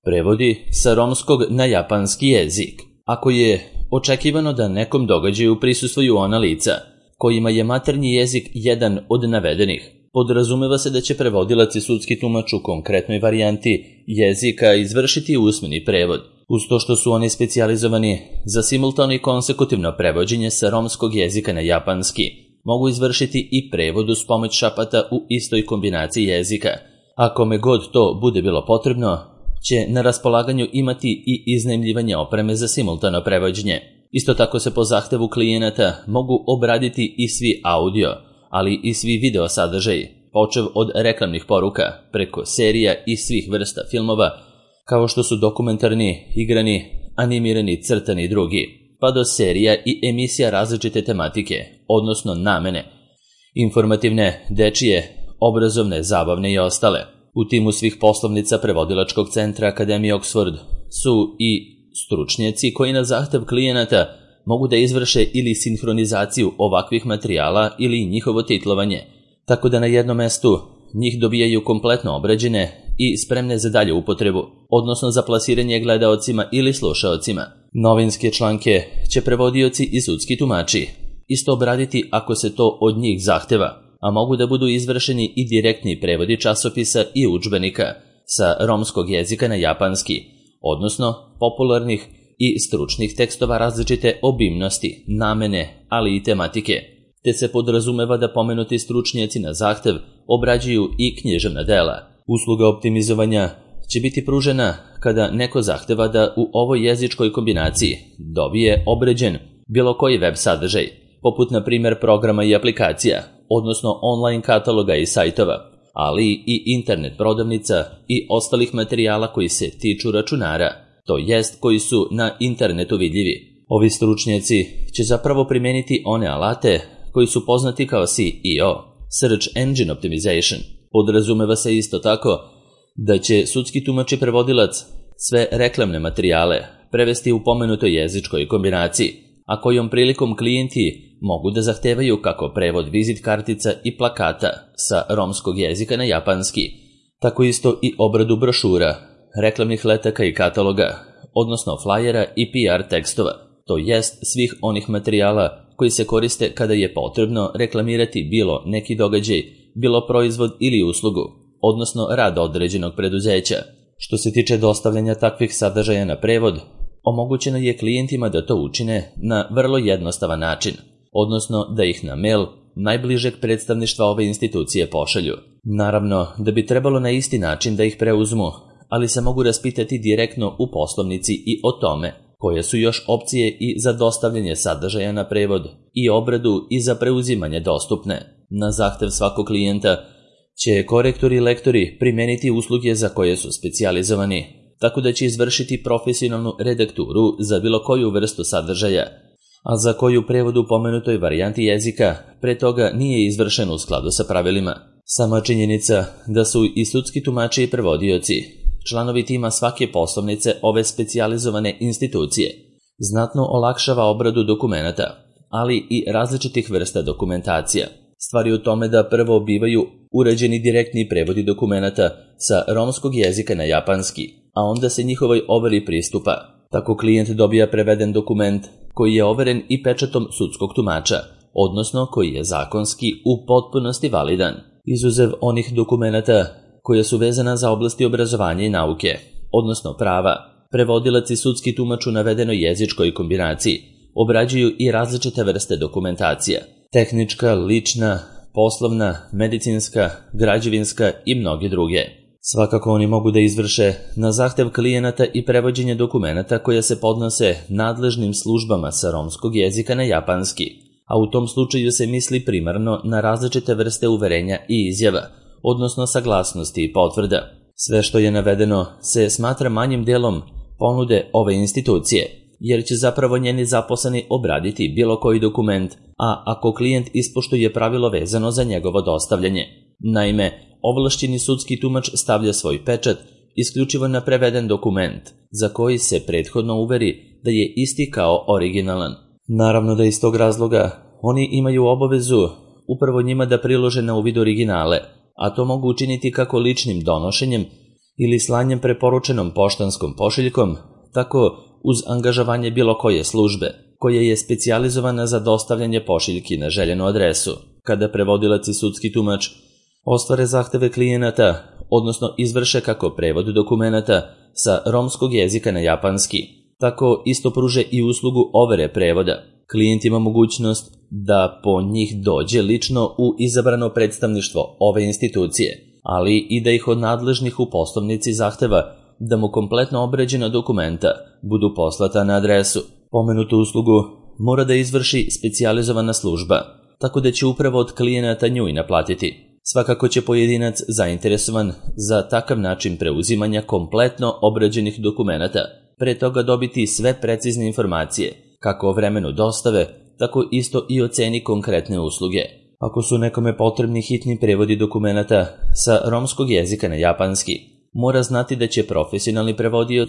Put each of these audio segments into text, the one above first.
Prevodi sa romskog na japanski jezik. Ako je očekivano da nekom događaju prisustvuju ona lica kojima je maternji jezik jedan od navedenih, podrazumeva se da će prevodilac i sudski tumač u konkretnoj varijanti jezika izvršiti usmeni prevod, uz to što su oni specijalizovani za simultano i konsekutivno prevođenje sa romskog jezika na japanski. Mogu izvršiti i prevod uz pomoć šapata u istoj kombinaciji jezika. A kome god to bude bilo potrebno, će na raspolaganju imati i iznajmljivanje opreme za simultano prevođenje. Isto tako se po zahtevu klijenata mogu obraditi i svi audio, ali i svi video sadržaji, počev od reklamnih poruka, preko serija i svih vrsta filmova, kao što su dokumentarni, igrani, animirani, crtani i drugi, pa do serija i emisija različite tematike, odnosno namene, informativne, dečije, obrazovne, zabavne i ostale. U timu svih poslovnica prevodilačkog centra Akademije Oxford su i stručnjaci koji na zahtev klijenata mogu da izvrše ili sinhronizaciju ovakvih materijala ili njihovo titlovanje, tako da na jednom mestu njih dobijaju kompletno obrađene i spremne za dalju upotrebu, odnosno za plasiranje gledaocima ili slušaocima. Novinske članke će prevodioci i sudski tumači isto obraditi ako se to od njih zahteva, a mogu da budu izvršeni i direktni prevodi časopisa i udžbenika sa romskog jezika na japanski, odnosno popularnih i stručnih tekstova različite obimnosti, namene, ali i tematike, te se podrazumeva da pomenuti stručnjaci na zahtev obrađuju i književna dela. Usluga optimizovanja će biti pružena kada neko zahteva da u ovoj jezičkoj kombinaciji dobije obrađen bilo koji web sadržaj, poput na primjer programa i aplikacija, odnosno online kataloga i sajtova, ali i internet prodavnica i ostalih materijala koji se tiču računara, to jest koji su na internetu vidljivi. Ovi stručnjaci će zapravo primeniti one alate koji su poznati kao SEO, Search Engine Optimization. Podrazumeva se isto tako da će sudski tumač i prevodilac sve reklamne materijale prevesti u pomenutoj jezičkoj kombinaciji, a kojom prilikom klijenti mogu da zahtevaju kako prevod vizit kartica i plakata sa romskog jezika na japanski, tako isto i obradu brošura, reklamnih letaka i kataloga, odnosno flajera i PR tekstova, to jest svih onih materijala koji se koriste kada je potrebno reklamirati bilo neki događaj, bilo proizvod ili uslugu, odnosno rad određenog preduzeća. Što se tiče dostavljanja takvih sadržaja na prevod, omogućeno je klijentima da to učine na vrlo jednostavan način, odnosno da ih na mail najbližeg predstavništva ove institucije pošalju. Naravno da bi trebalo na isti način da ih preuzmu, ali se mogu raspitati direktno u poslovnici i o tome koje su još opcije i za dostavljanje sadržaja na prevod i obradu i za preuzimanje dostupne. Na zahtev svakog klijenta će korektori i lektori primeniti usluge za koje su specijalizovani, tako da će izvršiti profesionalnu redakturu za bilo koju vrstu sadržaja, a za koju prevod u pomenutoj varijanti jezika pre toga nije izvršen u skladu sa pravilima. Sama činjenica da su i sudski tumači i prevodioci članovi tima svake poslovnice ove specijalizovane institucije znatno olakšava obradu dokumenata, ali i različitih vrsta dokumentacija. Stvar je u tome da prvo bivaju uređeni direktni prevodi dokumenata sa romskog jezika na japanski, a onda se njihovoj overi pristupa. Tako klijent dobija preveden dokument koji je overen i pečatom sudskog tumača, odnosno koji je zakonski u potpunosti validan, izuzev onih dokumenata koja su vezana za oblasti obrazovanja i nauke, odnosno prava. Prevodilac i sudski tumač u navedenoj jezičkoj kombinaciji obrađuju i različite vrste dokumentacija, tehnička, lična, poslovna, medicinska, građevinska i mnoge druge. Svakako oni mogu da izvrše na zahtev klijenata i prevođenje dokumenata koja se podnose nadležnim službama sa romskog jezika na japanski, a u tom slučaju se misli primarno na različite vrste uverenja i izjava, odnosno saglasnosti i potvrda. Sve što je navedeno se smatra manjim delom ponude ove institucije, jer će zapravo njeni zaposleni obraditi bilo koji dokument, a ako klijent ispoštuje pravilo vezano za njegovo dostavljanje. Naime, ovlašćeni sudski tumač stavlja svoj pečat isključivo na preveden dokument, za koji se prethodno uveri da je isti kao originalan. Naravno da iz tog razloga oni imaju obavezu upravo njima da prilože na uvid originale, a to mogu učiniti kako ličnim donošenjem ili slanjem preporučenom poštanskom pošiljkom, tako uz angažovanje bilo koje službe, koja je specijalizovana za dostavljanje pošiljki na željenu adresu, kada prevodilac i sudski tumač ostvare zahteve klijenata, odnosno izvrše kako prevod dokumenata sa romskog jezika na japanski, tako isto pruže i uslugu overe prevoda. Klijent ima mogućnost da po njih dođe lično u izabrano predstavništvo ove institucije, ali i da ih od nadležnih u poslovnici zahteva da mu kompletno obrađena dokumenta budu poslata na adresu. Pomenutu uslugu mora da izvrši specijalizovana služba, tako da će upravo od klijenata nju i naplatiti. Svakako će pojedinac zainteresovan za takav način preuzimanja kompletno obrađenih dokumenata pre toga dobiti sve precizne informacije, kako o vremenu dostave, tako isto i o ceni konkretne usluge. Ako su nekome potrebni hitni prevodi dokumenata sa romskog jezika na japanski, mora znati da će profesionalni prevodioc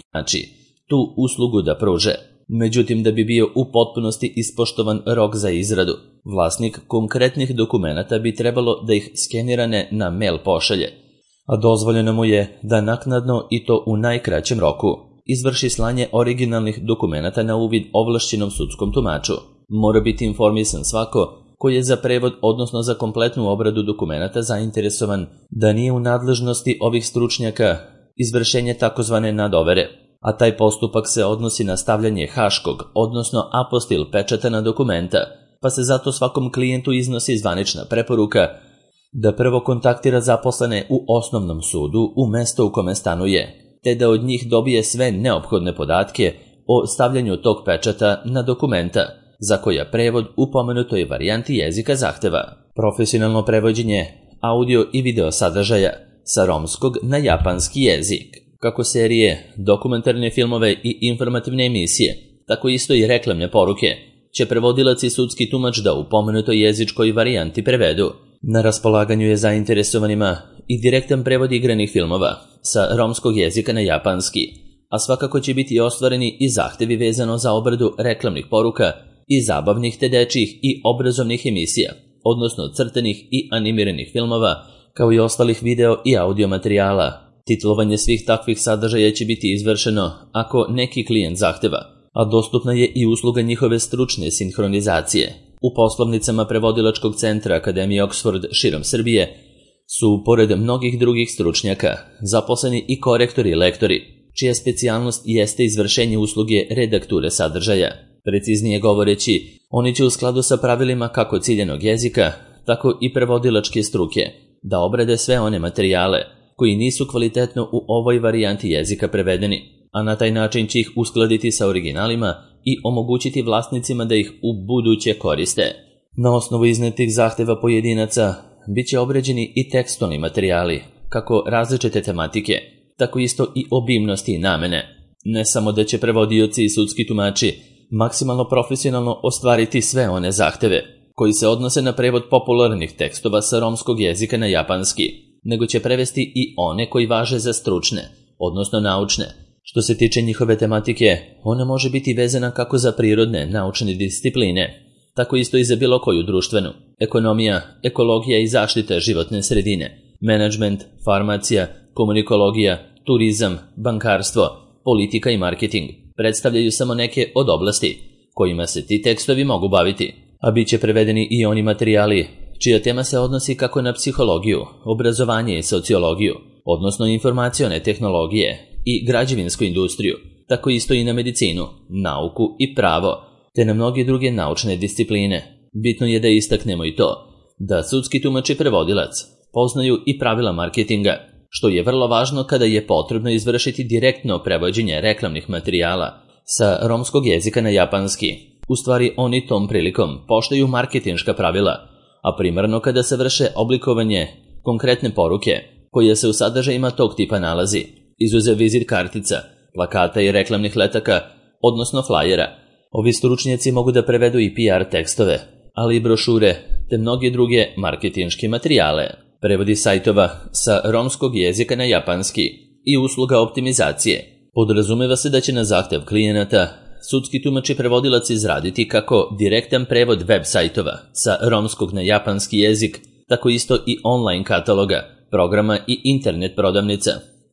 tu uslugu da pruže. Međutim, da bi bio u potpunosti ispoštovan rok za izradu, vlasnik konkretnih dokumenata bi trebalo da ih skenirane na mail pošalje, a dozvoljeno mu je da naknadno i to u najkraćem roku izvrši slanje originalnih dokumenata na uvid ovlašćenom sudskom tumaču. Mora biti informisan svako koji je za prevod, odnosno za kompletnu obradu dokumenata zainteresovan da nije u nadležnosti ovih stručnjaka izvršenje takozvane nadovere, a taj postupak se odnosi na stavljanje haškog, odnosno apostil pečata na dokumenta, pa se zato svakom klijentu iznosi zvanična preporuka da prvo kontaktira zaposlene u osnovnom sudu u mesto u kome stanuje, te da od njih dobije sve neophodne podatke o stavljanju tog pečata na dokumenta, za koja prevod u pomenutoj varijanti jezika zahteva. Profesionalno prevođenje audio i video sadržaja sa romskog na japanski jezik, kako serije, dokumentarne filmove i informativne emisije, tako isto i reklamne poruke, će prevodilac i sudski tumač da u pomenutoj jezičkoj varijanti prevedu. Na raspolaganju je zainteresovanima i direktan prevod igranih filmova sa romskog jezika na japanski, a svakako će biti ostvareni i zahtevi vezano za obradu reklamnih poruka i zabavnih te dečjih i obrazovnih emisija, odnosno crtenih i animiranih filmova, kao i ostalih video i audio materijala. Titlovanje svih takvih sadržaja će biti izvršeno ako neki klijent zahteva, a dostupna je i usluga njihove stručne sinhronizacije. U poslovnicama prevodilačkog centra Akademije Oxford širom Srbije su, pored mnogih drugih stručnjaka, zaposleni i korektori i lektori, čija specijalnost jeste izvršenje usluge redakture sadržaja. Preciznije govoreći, oni će u skladu sa pravilima kako ciljanog jezika, tako i prevodilačke struke, da obrade sve one materijale koji nisu kvalitetno u ovoj varijanti jezika prevedeni, a na taj način će ih uskladiti sa originalima i omogućiti vlasnicima da ih u buduće koriste. Na osnovu iznetih zahteva pojedinaca bit će obrađeni i tekstualni materijali, kako različite tematike, tako isto i obimnosti i namene. Ne samo da će prevodioci i sudski tumači maksimalno profesionalno ostvariti sve one zahteve koji se odnose na prevod popularnih tekstova sa romskog jezika na japanski, nego će prevesti i one koji važe za stručne, odnosno naučne. Što se tiče njihove tematike, ona može biti vezana kako za prirodne, naučne discipline, tako isto i za bilo koju društvenu, ekonomija, ekologija i zaštita životne sredine, menadžment, farmacija, komunikologija, turizam, bankarstvo, politika i marketing. Predstavljaju samo neke od oblasti kojima se ti tekstovi mogu baviti, a bit će prevedeni i oni materijali čija tema se odnosi kako na psihologiju, obrazovanje i sociologiju, odnosno informacione tehnologije i građevinsku industriju, tako isto i na medicinu, nauku i pravo, te na mnoge druge naučne discipline. Bitno je da istaknemo i to da sudski tumač i prevodilac poznaju i pravila marketinga, što je vrlo važno kada je potrebno izvršiti direktno prevođenje reklamnih materijala sa romskog jezika na japanski. U stvari, oni tom prilikom poštuju marketinška pravila, a primarno kada se vrše oblikovanje konkretne poruke koja se u sadržajima tog tipa nalazi, izuzev vizit kartica, plakata i reklamnih letaka, odnosno flajera. Ovi stručnjaci mogu da prevedu i PR tekstove, ali i brošure, te mnoge druge marketinške materijale. Prevodi sajtova sa romskog jezika na japanski i usluga optimizacije. Podrazumeva se da će na zahtev klijenata sudski tumač i prevodilac izraditi kako direktan prevod web sajtova sa romskog na japanski jezik, tako isto i online kataloga, programa i internet prodavnica,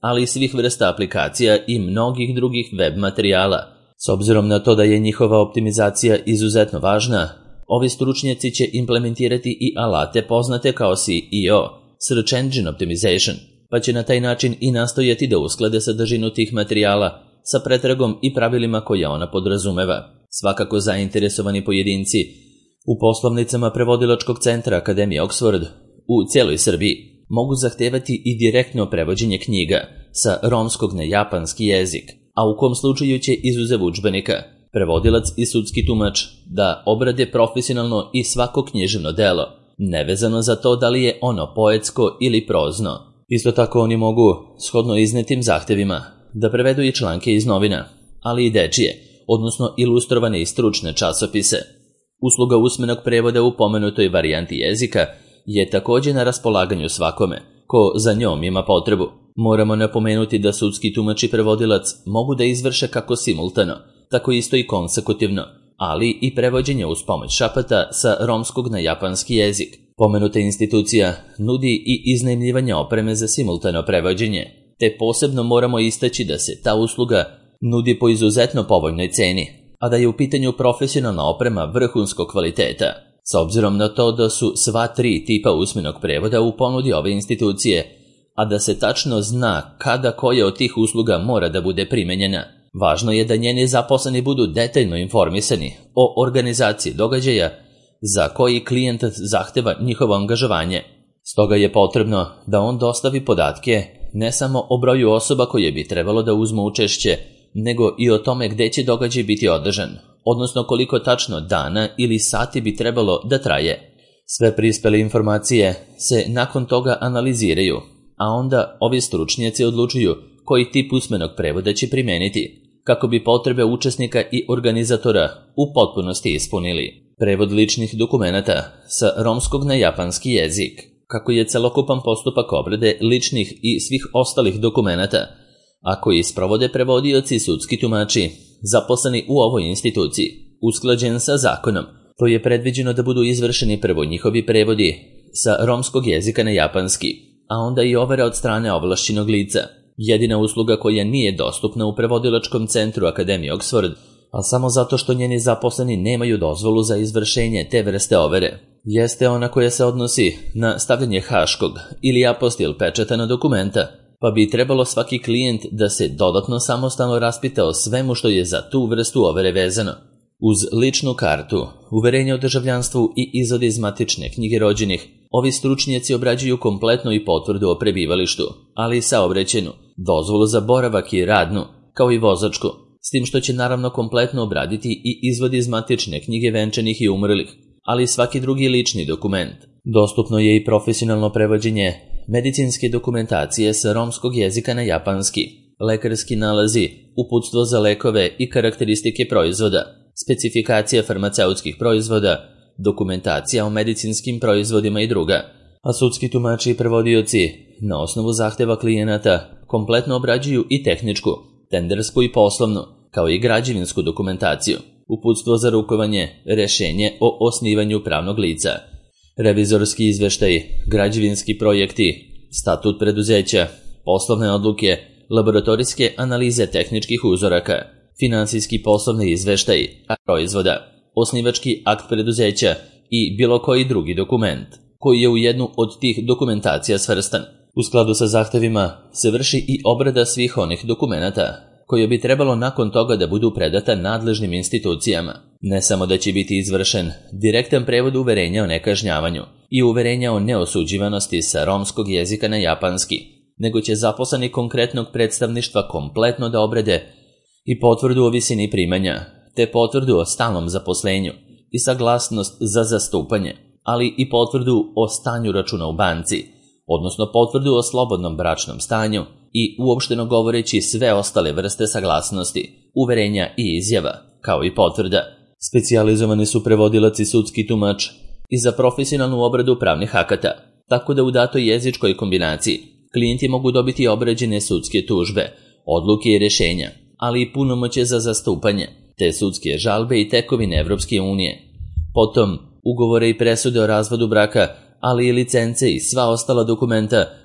ali i svih vrsta aplikacija i mnogih drugih web materijala. S obzirom na to da je njihova optimizacija izuzetno važna, ovi stručnjaci će implementirati i alate poznate kao SEO, Search Engine Optimization, pa će na taj način i nastojati da usklade sadržinu tih materijala sa pretragom i pravilima koja ona podrazumeva. Svakako zainteresovani pojedinci u poslovnicama prevodilačkog centra Akademije Oxford u cijeloj Srbiji mogu zahtevati i direktno prevođenje knjiga sa romskog na japanski jezik, a u kom slučaju će izuzev udžbenika prevodilac i sudski tumač da obrade profesionalno i svako književno delo, nevezano za to da li je ono poetsko ili prozno. Isto tako oni mogu, shodno iznetim zahtevima, da prevedu i članke iz novina, ali i dečije, odnosno ilustrovane i stručne časopise. Usluga usmenog prevoda u pomenutoj varijanti jezika je također na raspolaganju svakome ko za njom ima potrebu. Moramo napomenuti da sudski tumač i prevodilac mogu da izvrše kako simultano, tako isto i konsekutivno, ali i prevođenje uz pomoć šapata sa romskog na japanski jezik. Pomenuta institucija nudi i iznajmljivanje opreme za simultano prevođenje, te posebno moramo istaći da se ta usluga nudi po izuzetno povoljnoj ceni, a da je u pitanju profesionalna oprema vrhunskog kvaliteta. S obzirom na to da su sva 3 tipa usmenog prevoda u ponudi ove institucije, a da se tačno zna kada koja od tih usluga mora da bude primenjena, važno je da njeni zaposleni budu detaljno informisani o organizaciji događaja za koji klijent zahteva njihovo angažovanje. Stoga je potrebno da on dostavi podatke ne samo o broju osoba koje bi trebalo da uzmu učešće, nego i o tome gde će događaj biti održan, odnosno koliko tačno dana ili sati bi trebalo da traje. Sve prispele informacije se nakon toga analiziraju, a onda ovi stručnjaci odlučuju koji tip usmenog prevoda će primeniti, kako bi potrebe učesnika i organizatora u potpunosti ispunili. Prevod ličnih dokumenata sa romskog na japanski jezik, kako je celokupan postupak obrade ličnih i svih ostalih dokumenata, a koji sprovode prevodioci i sudski tumači, zaposleni u ovoj instituciji, usklađen sa zakonom. To je predviđeno da budu izvršeni prvo njihovi prevodi sa romskog jezika na japanski, a onda i overa od strane ovlašćenog lica. Jedina usluga koja nije dostupna u prevodilačkom centru Akademije Oxford, a samo zato što njeni zaposleni nemaju dozvolu za izvršenje te vrste overe, jeste ona koja se odnosi na stavljanje haškog ili apostil pečata na dokumenta, pa bi trebalo svaki klijent da se dodatno samostalno raspita o svemu što je za tu vrstu overe vezano. Uz ličnu kartu, uverenje o državljanstvu i izvod iz matične knjige rođenih, ovi stručnjaci obrađuju kompletnu i potvrdu o prebivalištu, ali i saobraćajnu, dozvolu za boravak i radnu, kao i vozačku, s tim što će naravno kompletno obraditi i izvod iz matične knjige venčanih i umrlih, ali i svaki drugi lični dokument. Dostupno je i profesionalno prevođenje medicinske dokumentacije sa romskog jezika na japanski, lekarski nalazi, uputstvo za lekove i karakteristike proizvoda, specifikacija farmaceutskih proizvoda, dokumentacija o medicinskim proizvodima i druga, a sudski tumači i prevodioci na osnovu zahteva klijenata kompletno obrađuju i tehničku, tendersku i poslovnu, kao i građevinsku dokumentaciju, uputstvo za rukovanje, rešenje o osnivanju pravnog lica, revizorski izveštaj, građevinski projekti, statut preduzeća, poslovne odluke, laboratorijske analize tehničkih uzoraka, finansijski poslovni izveštaj proizvoda, osnivački akt preduzeća i bilo koji drugi dokument, koji je u jednu od tih dokumentacija svrstan. U skladu sa zahtevima se vrši i obrada svih onih dokumenata, koje bi trebalo nakon toga da budu predata nadležnim institucijama. Ne samo da će biti izvršen direktan prevod uverenja o nekažnjavanju i uverenja o neosuđivanosti sa romskog jezika na japanski, nego će zaposleni konkretnog predstavništva kompletno da obrade i potvrdu o visini primanja, te potvrdu o stalnom zaposlenju i saglasnost za zastupanje, ali i potvrdu o stanju računa u banci, odnosno potvrdu o slobodnom bračnom stanju i uopšteno govoreći sve ostale vrste saglasnosti, uverenja i izjava, kao i potvrda. Specijalizovani su prevodilac i sudski tumač i za profesionalnu obradu pravnih akata, tako da u datoj jezičkoj kombinaciji klijenti mogu dobiti obrađene sudske tužbe, odluke i rješenja, ali i punomoćje za zastupanje, te sudske žalbe i tekovine Evropske unije. Potom, ugovore i presude o razvodu braka, ali i licence i sva ostala dokumenta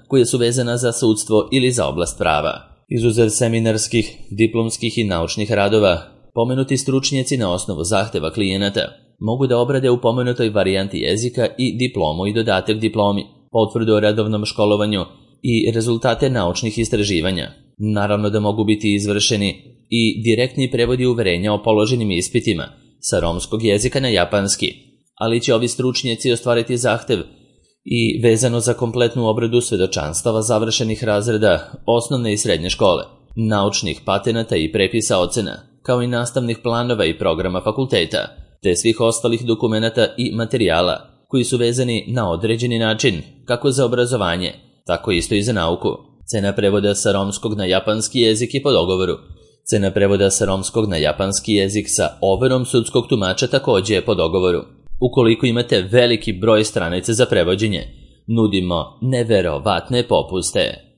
koje su vezana za sudstvo ili za oblast prava. Izuzev seminarskih, diplomskih i naučnih radova, pomenuti stručnjaci na osnovu zahteva klijenata mogu da obrade u pomenutoj varijanti jezika i diplomu i dodatak diplomi, potvrdu o redovnom školovanju i rezultate naučnih istraživanja. Naravno da mogu biti izvršeni i direktni prevodi uverenja o položenim ispitima sa romskog jezika na japanski, ali će ovi stručnjaci ostvariti zahtev i vezano za kompletnu obradu svedočanstava završenih razreda osnovne i srednje škole, naučnih patenata i prepisa ocena, kao i nastavnih planova i programa fakulteta, te svih ostalih dokumenata i materijala koji su vezani na određeni način kako za obrazovanje, tako isto i za nauku. Cena prevoda sa romskog na japanski jezik je po dogovoru. Cena prevoda sa romskog na japanski jezik sa overom sudskog tumača takođe je po dogovoru. Ukoliko imate veliki broj stranica za prevođenje, nudimo neverovatne popuste.